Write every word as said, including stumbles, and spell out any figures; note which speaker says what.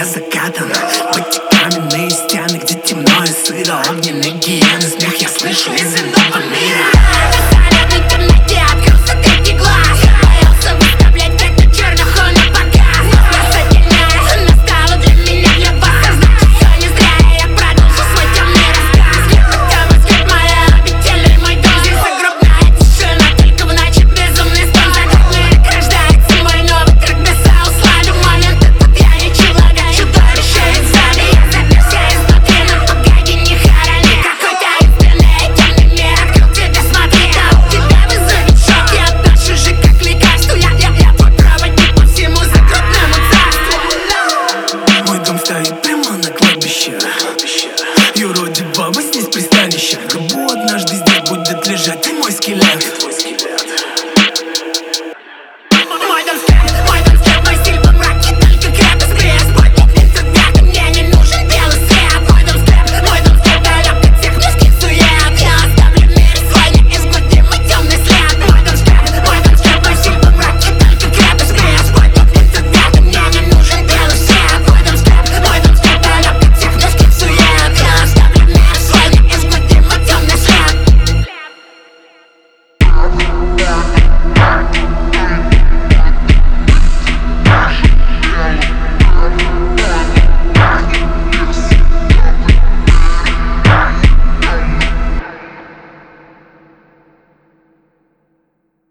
Speaker 1: я закатан. Быть каменные стены, где темно и сыро. Огненные гиены, смех я слышу из иного мира. Юродивого здесь пристанище. В гробу однажды здесь будет лежать и мой скелет.